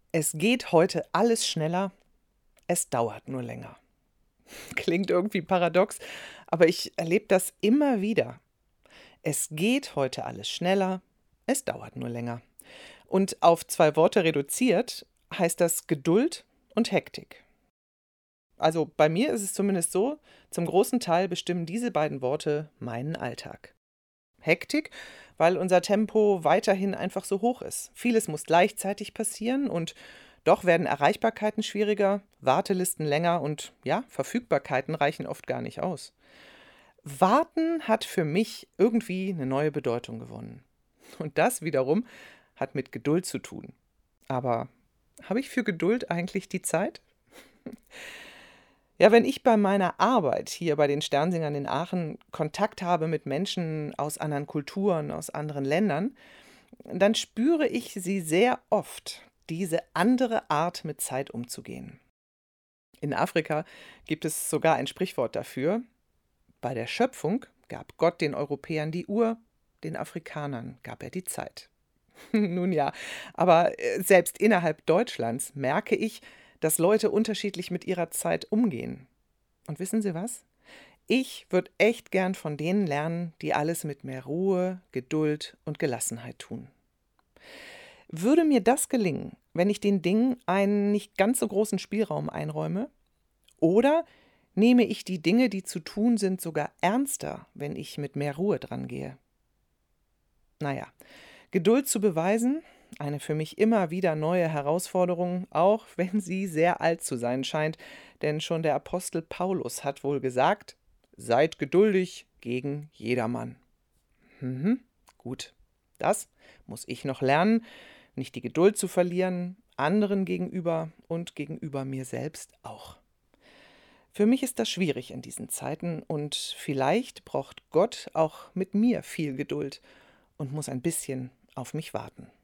Es geht heute alles schneller, es dauert nur länger. Klingt irgendwie paradox, aber ich erlebe das immer wieder. Es geht heute alles schneller, es dauert nur länger. Und auf 2 Worte reduziert heißt das Geduld und Hektik. Also bei mir ist es zumindest so, zum großen Teil bestimmen diese beiden Worte meinen Alltag. Hektik, weil unser Tempo weiterhin einfach so hoch ist. Vieles muss gleichzeitig passieren und doch werden Erreichbarkeiten schwieriger, Wartelisten länger und ja, Verfügbarkeiten reichen oft gar nicht aus. Warten hat für mich irgendwie eine neue Bedeutung gewonnen. Und das wiederum hat mit Geduld zu tun. Aber habe ich für Geduld eigentlich die Zeit? Ja, wenn ich bei meiner Arbeit hier bei den Sternsingern in Aachen Kontakt habe mit Menschen aus anderen Kulturen, aus anderen Ländern, dann spüre ich sie sehr oft, diese andere Art mit Zeit umzugehen. In Afrika gibt es sogar ein Sprichwort dafür. Bei der Schöpfung gab Gott den Europäern die Uhr, den Afrikanern gab er die Zeit. Nun ja, aber selbst innerhalb Deutschlands merke ich, dass Leute unterschiedlich mit ihrer Zeit umgehen. Und wissen Sie was? Ich würde echt gern von denen lernen, die alles mit mehr Ruhe, Geduld und Gelassenheit tun. Würde mir das gelingen, wenn ich den Dingen einen nicht ganz so großen Spielraum einräume? Oder nehme ich die Dinge, die zu tun sind, sogar ernster, wenn ich mit mehr Ruhe drangehe? Naja, Geduld zu beweisen, eine für mich immer wieder neue Herausforderung, auch wenn sie sehr alt zu sein scheint, denn schon der Apostel Paulus hat wohl gesagt, seid geduldig gegen jedermann. Mhm, gut, das muss ich noch lernen, nicht die Geduld zu verlieren, anderen gegenüber und gegenüber mir selbst auch. Für mich ist das schwierig in diesen Zeiten und vielleicht braucht Gott auch mit mir viel Geduld und muss ein bisschen auf mich warten.